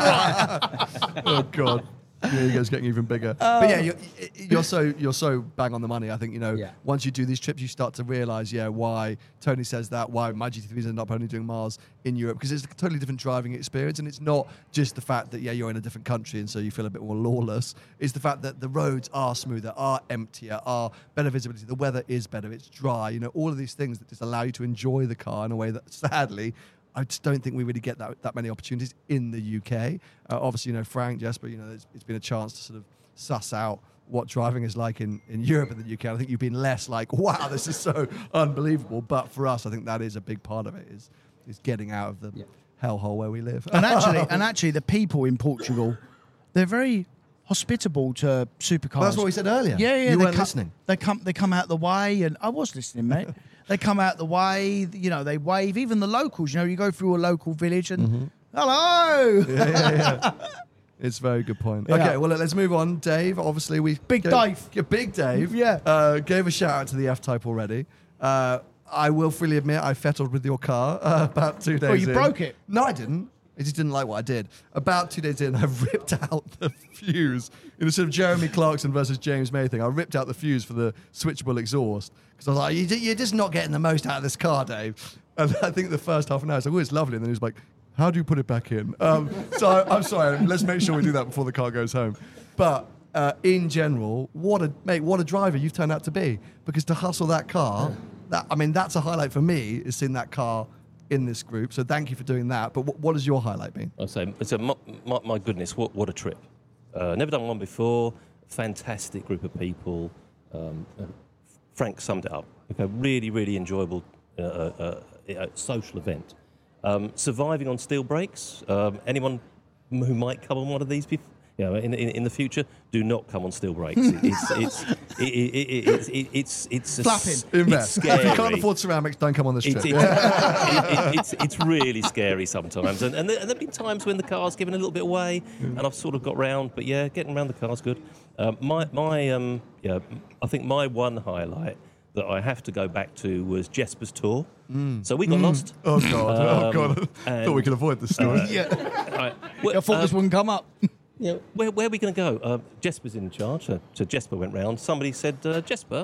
always right. Oh God. Yeah, you guys getting even bigger. but yeah, you're, you're so you're so bang on the money. I think you know. Yeah. Once you do these trips, you start to realise, yeah, why Tony says that, why my G T threes end up only doing miles in Europe, because it's a totally different driving experience, and it's not just the fact that yeah, you're in a different country and so you feel a bit more lawless. It's the fact that the roads are smoother, are emptier, are better visibility. The weather is better. It's dry. You know, all of these things that just allow you to enjoy the car in a way that sadly. I just don't think we really get that that many opportunities in the U K. Uh, obviously, you know, Frank, Jesper, you know, it's, it's been a chance to sort of suss out what driving is like in, in Europe and the U K. I think you've been less like, wow, this is so unbelievable. But for us, I think that is a big part of it, is is getting out of the Yeah. hellhole where we live. and actually, and actually, the people in Portugal, they're very hospitable to supercars. Well, that's what we said earlier. Yeah, yeah. You they weren't come, listening. They come, they come out the way, and I was listening, mate. They come out the way, you know. They wave. Even the locals, you know, you go through a local village and Mm-hmm. hello. yeah, yeah, yeah. It's a very good point. Yeah. Okay, well, let's move on. Dave, obviously, we... Big gave- Dave. Yeah, Big Dave. Yeah. Uh, gave a shout out to the F-Type already. Uh, I will freely admit I fettled with your car uh, about two days Oh, you in. broke it? No, I didn't. I just didn't like what I did. About two days in, I ripped out the fuse in a sort of Jeremy Clarkson versus James May thing. I ripped out the fuse for the switchable exhaust because I was like, "You- "You're just not getting the most out of this car, Dave." And I think the first half an hour, I was like, "Oh, it's lovely," and then he was like, "How do you put it back in?" Um, so I, I'm sorry. Let's make sure we do that before the car goes home. But uh, in general, what a mate, what a driver you've turned out to be. Because to hustle that car, that I mean, that's a highlight for me. Is seeing that car in this group. So thank you for doing that. But what, what has your highlight been? I say, it's a my, my, my goodness, what what a trip! Uh, never done one before. Fantastic group of people. Um, uh, Frank summed it up. Okay, really, really enjoyable uh, uh, uh, social event. Um, surviving on steel brakes. Um, anyone who might come on one of these, bef- you know, in, in in the future, do not come on steel brakes. It, it's it's it, it, it, it's it, it's it's a Flapping. s- In there. It's If you can't scary. afford ceramics, don't come on this trip. It's, it's, it, it, it's, it's really scary sometimes. And, and there have been times when the car's given a little bit away and I've sort of got round. But yeah, getting around the car's good. Um, my, my um, yeah, I think my one highlight that I have to go back to was Jesper's tour. Mm. So we got Mm. lost. Oh, God. Oh, Um, God. and, Thought we could avoid this story. uh, Yeah. right. I thought this um, wouldn't come up. you know, where, where are we going to go? Uh, Jesper's in charge. So, so Jesper went round. Somebody said, uh, Jesper,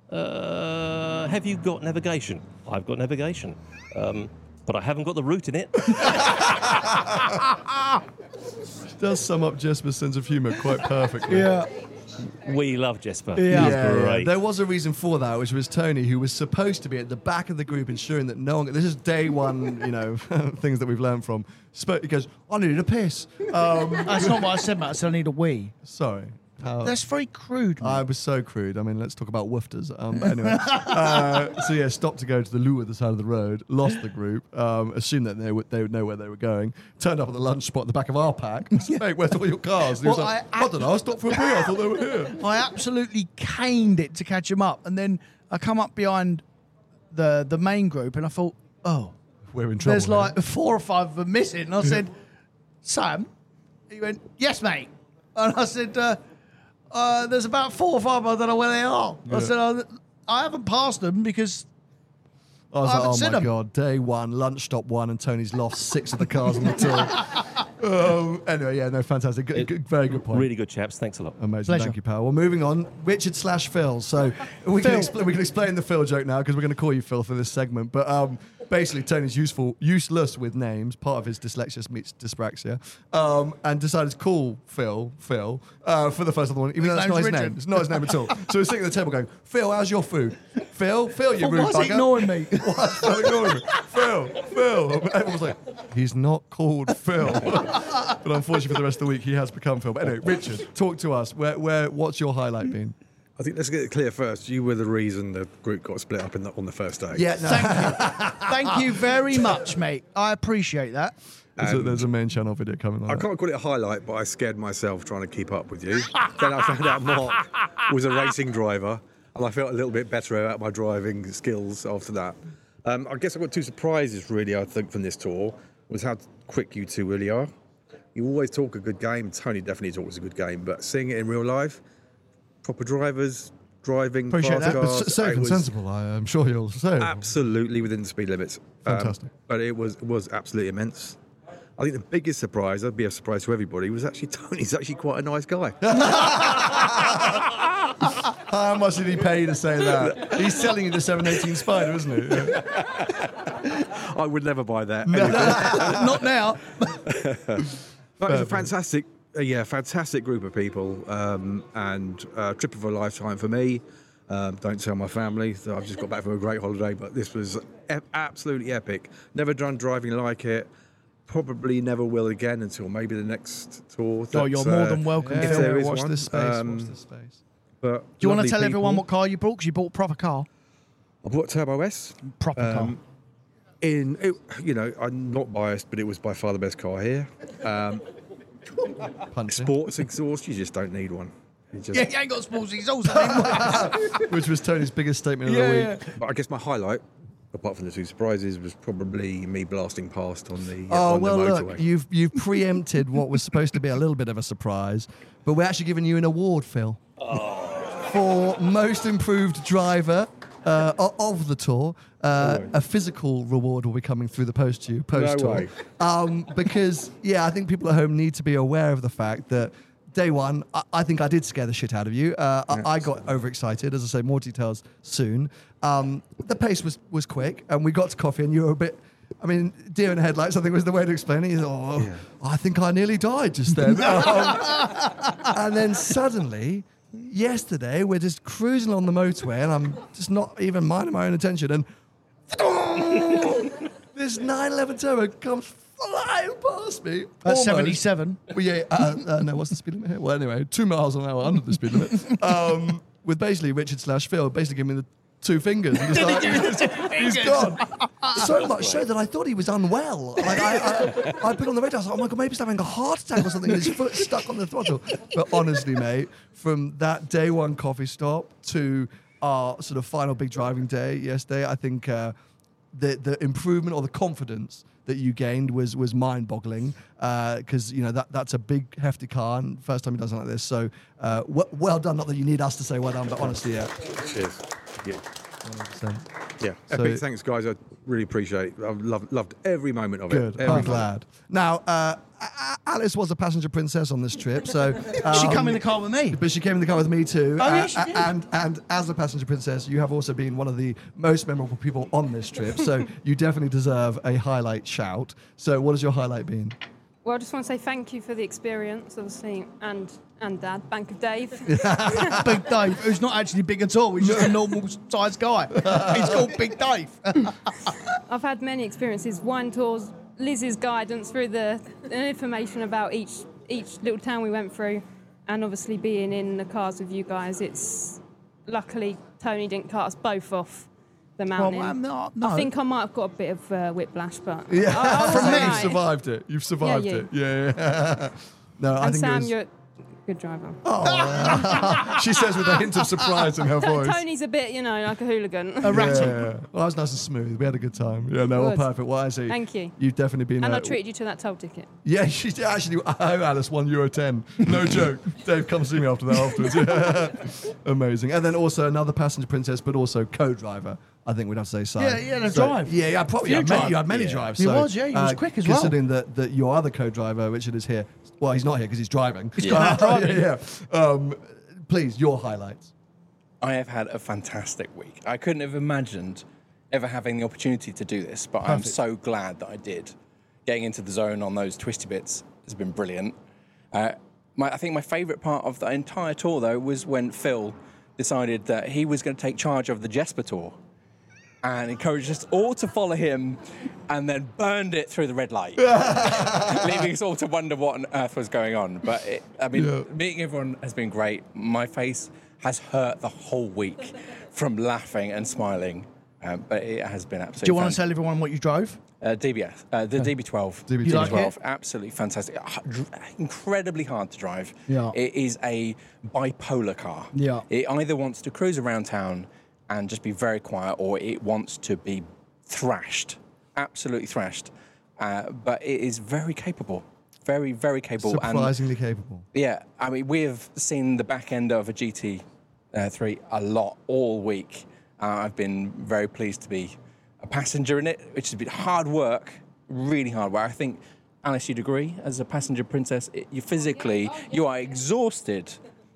uh, have you got navigation? I've got navigation. Um, but I haven't got the route in it. Does sum up Jesper's sense of humour quite perfectly. Yeah. We love Jesper. Yeah. He's Yeah, great. there was a reason for that, which was Tony, who was supposed to be at the back of the group, ensuring that no one. This is day one, you know, things that we've learned from. Sp- He goes, "I needed a piss." Um, That's not what I said, Matt. I said I need a wee. sorry. How- That's very crude, man. I was so crude. I mean, let's talk about woofters. Um, but anyway, uh, so yeah, stopped to go to the loo at the side of the road, lost the group, um, assumed that they would, they would know where they were going, turned up at the lunch spot at the back of our pack. I said, "Mate, where's all your cars?" And he was Well, like, I- I, don't know, I stopped for a beer, I thought they were here. I absolutely caned it to catch him up. And then I come up behind the the main group and I thought, oh, We're in trouble. there's here. like four or five of them missing. And I said, Sam? He went, yes, mate. And I said, uh, uh, there's about four or five, I don't know where they are. I Yeah. said, I, I haven't passed them because I was I haven't like, seen oh my 'em." god, day one, lunch stop one, and Tony's lost six of the cars on the tour. um, anyway, yeah, no, fantastic. Good, good, very good point. Really good chaps. Thanks a lot. Amazing. Pleasure. Thank you, pal. Well, moving on. Richard slash Phil. So we can, expl- we can explain the Phil joke now because we're going to call you Phil for this segment. But um, basically, Tony's useful, useless with names, part of his dyslexia meets dyspraxia, um, and decided to call Phil Phil uh, for the first of the morning, even though His that's not his name's name. Richard. It's not his name at all. So we're sitting at the table going, Phil, how's your food? Phil, Phil, you Oh, rude why is bugger. he ignoring me? Why's Phil ignoring me? Phil, Phil. And everyone was like, he's not called Phil. But unfortunately for the rest of the week, he has become Phil. But anyway, Richard, talk to us. Where, where, what's your highlight been? I think let's get it clear first. You were the reason the group got split up in the, on the first day. Yeah, no. thank you. Thank you very much, mate. I appreciate that. There's a, And there's a main channel video coming on. I that. can't call it a highlight, but I scared myself trying to keep up with you. Then I found out Mark was a racing driver, and I felt a little bit better about my driving skills after that. Um, I guess I've got two surprises, really, I think, from this tour, was how quick you two really are. You always talk a good game. Tony definitely talks a good game, but seeing it in real life, proper drivers, driving Appreciate fast that. But cars, s- safe it and was sensible, I am sure you'll say. absolutely within the speed limits. Um, Fantastic. but it was it was absolutely immense. I think the biggest surprise, that'd be a surprise to everybody, was actually Tony's actually quite a nice guy. How much did he pay you to say that? He's selling you the seven eighteen Spider, isn't he? Yeah. I would never buy that. Not now. But it's a fantastic, uh, yeah, fantastic group of people, um, and uh, trip of a lifetime for me. Um, don't tell my family. So I've just got back from a great holiday, but this was e- absolutely epic. Never done driving like it. Probably never will again until maybe the next tour. Oh, you're that, more uh, than welcome, if Yeah, there is watch one. this space. Um, watch this space. But Do you want lovely to tell everyone people. what car you bought? Because you bought a proper car. I bought Turbo S. Proper Um, in, it, you know, I'm not biased, but it was by far the best car here. Um, Punchy. sports exhaust, you just don't need one. You just, car. Yeah, you ain't got sports exhaust anymore. Which was Tony's biggest statement of Yeah, the yeah. week. But I guess my highlight, apart from the two surprises, was probably me blasting past on the Oh on well, the look, motorway. you've you've preempted what was supposed to be a little bit of a surprise, but we're actually giving you an award, Phil, for most improved driver uh, o- of the tour. Uh, way. a physical reward will be coming through the post to you post tour, way. um, because yeah, I think people at home need to be aware of the fact that. Day one, I, I think I did scare the shit out of you. Uh, I, I got overexcited. As I say, more details soon. Um, the pace was, was quick, and we got to coffee, and you were a bit. I mean, deer in the headlights, I think was the way to explain it. You thought, oh, I think I nearly died just then. um, and then suddenly, yesterday, we're just cruising on the motorway, and I'm just not even minding my own attention, and this nine eleven Turbo comes flying past me. That's almost. seventy-seven. Well, yeah, uh, uh, no, what's the speed limit here? Well, anyway, two miles an hour under the speed limit. Um, with basically Richard slash Phil basically giving me the two fingers. And just like, he's gone. So much so that I thought he was unwell. Like I, I, I put on the radio, I was like, oh my God, maybe he's having a heart attack or something, and his foot stuck on the throttle. But honestly, mate, from that day one coffee stop to our sort of final big driving day yesterday, I think uh, the the improvement or the confidence that you gained was was mind-boggling, because uh, you know that that's a big hefty car and first time he does something like this. So uh, w- well done. Not that you need us to say well done, but honestly, yeah. Cheers. Yeah. one hundred percent. Yeah. So- Epic. Thanks, guys. I really appreciate it. I've loved, loved every moment of Good. it. Every I'm moment. glad. Now, uh, A- A- Alice was a passenger princess on this trip, so She um, come in the car with me. But she came in the car with me too. Oh, Uh, yeah, she a- did. And and as a passenger princess, you have also been one of the most memorable people on this trip. So you definitely deserve a highlight shout. So what has your highlight been? Well, I just want to say thank you for the experience, obviously, and and Dad, Bank of Dave. Big Dave, who's not actually big at all. He's just a normal sized guy. He's called Big Dave. I've had many experiences, wine tours, Liz's guidance through the, the information about each each little town we went through, and obviously being in the cars with you guys. It's luckily Tony didn't cut us both off the mountain. Well, no, no. I think I might have got a bit of uh, whiplash, but Yeah, I, I from me, right. you've survived it. You've survived Yeah, you. it. Yeah, yeah. No, I And think Sam, it was. you're a good driver. Oh, she says with a hint of surprise in her voice. Tony's a bit, you know, like a hooligan. Yeah. Well, that was nice and smooth. We had a good time. Yeah, no, all Good. perfect. Well, I see. Thank you. You've definitely been. And uh, I treated you to that toll ticket. Yeah, she did actually. Oh, Alice, one euro ten. No joke. Dave, come see me after that afterwards. Yeah. Amazing. And then also another passenger princess, but also co-driver. I think we'd have to say so. Yeah, yeah, the so, drive. Yeah, yeah, probably. Few You had many, drive. you had many Yeah. drives. He so, was, yeah, he was quick as well. Considering that, that your other co-driver, Richard, is here. Well, he's not here because he's driving. He's yeah. driving. yeah, yeah. Um, please, your highlights. I have had a fantastic week. I couldn't have imagined ever having the opportunity to do this, but I'm Perfect. so glad that I did. Getting into the zone on those twisty bits has been brilliant. Uh, my, I think my favourite part of the entire tour, though, was when Phil decided that he was going to take charge of the Jesper Tour and encouraged us all to follow him and then burned it through the red light, leaving us all to wonder what on earth was going on. But, it, I mean, Yeah. meeting everyone has been great. My face has hurt the whole week from laughing and smiling, um, but it has been absolutely Do you want to fan- tell everyone what you drove? uh, D B S, uh, the D B twelve. D B You like twelve, it? absolutely fantastic. Uh, dr- Incredibly hard to drive. Yeah. It is a bipolar car. Yeah. It either wants to cruise around town and just be very quiet, or it wants to be thrashed, absolutely thrashed. Uh, but it is very capable, very, very capable. Surprisingly capable. Yeah, I mean, we have seen the back end of a G T three a lot all week. Uh, I've been very pleased to be a passenger in it, which has been hard work, really hard work. I think, Alice, you'd agree, as a passenger princess, it, you physically, you are exhausted.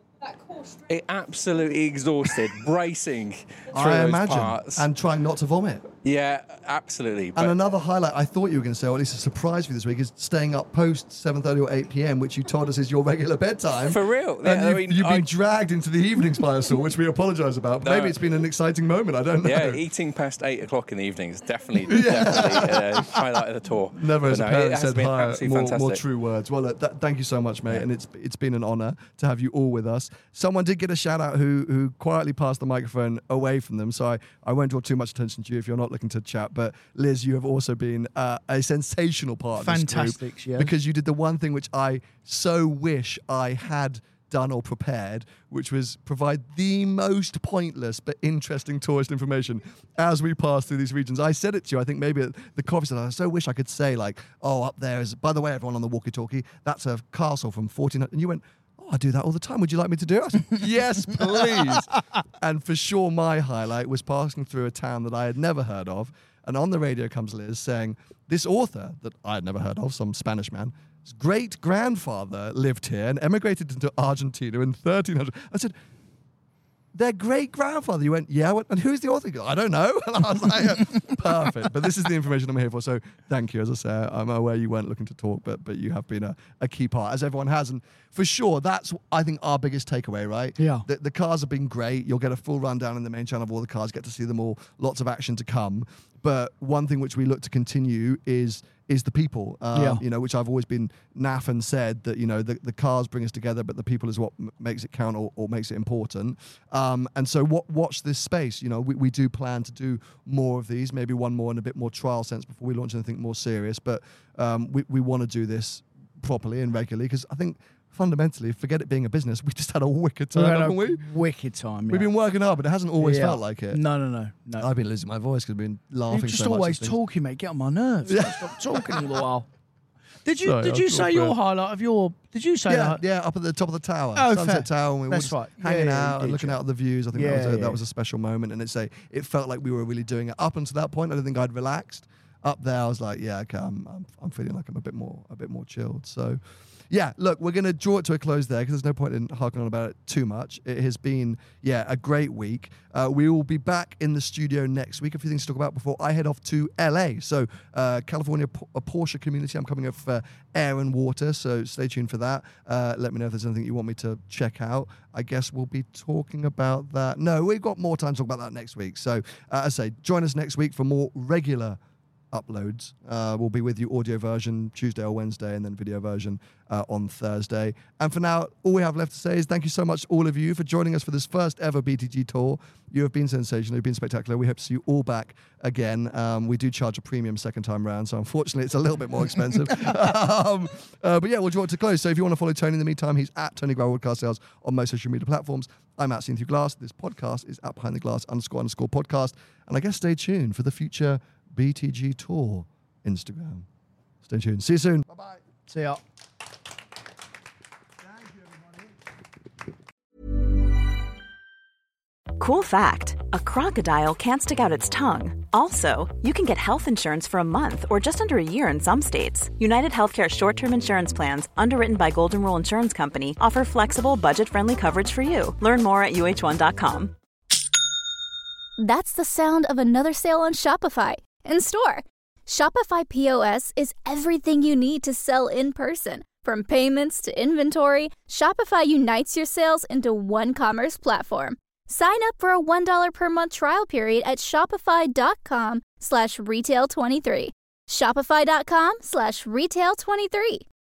It absolutely exhausted, bracing through I those imagine. parts. And trying not to vomit. Yeah, absolutely. And another highlight I thought you were going to say, or at least a surprise for you this week, is staying up post seven thirty or eight p.m., which you told us is your regular bedtime. For real. And Yeah, I you've, mean, you've been I- dragged into the evenings by us all, which we apologise about. But No. maybe it's been an exciting moment. I don't know. Yeah, eating past eight o'clock in the evening is definitely, definitely uh, highlight of the tour. Never has But a no, it parent has said been higher, absolutely more, fantastic. more true words. Well, look, th- thank you so much, mate, and it's it's been an honour to have you all with us. Someone did get a shout out who who quietly passed the microphone away from them, so I, I won't draw too much attention to you if you're not looking to chat. But Liz, you have also been uh, a sensational part of this group, Fantastic, yeah. because you did the one thing which I so wish I had done or prepared, which was provide the most pointless but interesting tourist information as we pass through these regions. I said it to you, I think maybe at the coffee shop, I so wish I could say like, oh, up there is, by the way, everyone on the walkie-talkie, that's a castle from fourteen hundred, and you went, oh, I do that all the time. Would you like me to do it? I said, yes, please. And for sure, my highlight was passing through a town that I had never heard of, and on the radio comes Liz saying, this author that I had never heard of, some Spanish man, his great-grandfather lived here and emigrated into Argentina in thirteen hundred. I said, their great-grandfather? You went, yeah, what, and who's the author? He goes, I don't know. And I was like, perfect. But this is the information I'm here for, so thank you. As I say, I'm aware you weren't looking to talk, but but you have been a, a key part, as everyone has. And for sure, that's, I think, our biggest takeaway, right? Yeah. The, the cars have been great. You'll get a full rundown in the main channel of all the cars, get to see them all, lots of action to come. But one thing which we look to continue is is the people, um, Yeah. you know, which I've always been naff and said that, you know, the, the cars bring us together, but the people is what m- makes it count or, or makes it important. Um, and so what, watch this space. You know, we, we do plan to do more of these, maybe one more in a bit more trial sense before we launch anything more serious. But um, we, we want to do this properly and regularly because I think fundamentally, forget it being a business, we just had a wicked time, We had haven't a we? wicked time. Yeah. We've been working hard, but it hasn't always Yeah. felt like it. No, no, no, no. I've been losing my voice because I've been laughing You're just so much. always at things. talking, mate. Get on my nerves. Don't Stop talking all the while. Did you Sorry, did I'll you talk say your first. highlight of your? Did you say Yeah, that? yeah, up at the top of the tower, Oh, Sunset fair. Tower. And we That's were right. just hanging Yeah, yeah, out you and did, looking yeah. out at the views. I think Yeah, that was a, yeah. that was a special moment, and it's a it felt like we were really doing it. Up until that point, I don't think I'd relaxed. Up there, I was like, yeah, okay, I'm I'm, I'm feeling like I'm a bit more a bit more chilled. So, yeah, look, we're going to draw it to a close there because there's no point in harking on about it too much. It has been, yeah, a great week. Uh, we will be back in the studio next week. A few things to talk about before I head off to L A. So, uh, California, a Porsche community. I'm coming up for Air and Water, so stay tuned for that. Uh, let me know if there's anything you want me to check out. I guess we'll be talking about that. No, we've got more time to talk about that next week. So, uh, as I say, join us next week for more regular uploads. Uh, we'll be with you audio version Tuesday or Wednesday, and then video version uh, on Thursday. And for now, all we have left to say is thank you so much, all of you, for joining us for this first ever B T G tour. You have been sensational. You've been spectacular. We hope to see you all back again. Um, we do charge a premium second time round, so unfortunately, it's a little bit more expensive. um, uh, but yeah, we'll draw it to close. So if you want to follow Tony in the meantime, he's at Tony Growell Car Sales on most social media platforms. I'm at Seeing Through Glass. This podcast is at Behind the Glass underscore underscore podcast. And I guess stay tuned for the future B T G Tour Instagram. Stay tuned. See you soon. Bye-bye. See ya. Cool fact, a crocodile can't stick out its tongue. Also, you can get health insurance for a month or just under a year in some states. United Healthcare short-term insurance plans, underwritten by Golden Rule Insurance Company, offer flexible, budget-friendly coverage for you. Learn more at U H one dot com. That's the sound of another sale on Shopify in store. Shopify P O S is everything you need to sell in person. From payments to inventory, Shopify unites your sales into one commerce platform. Sign up for a one dollar per month trial period at shopify.com slash retail23. Shopify.com slash retail23.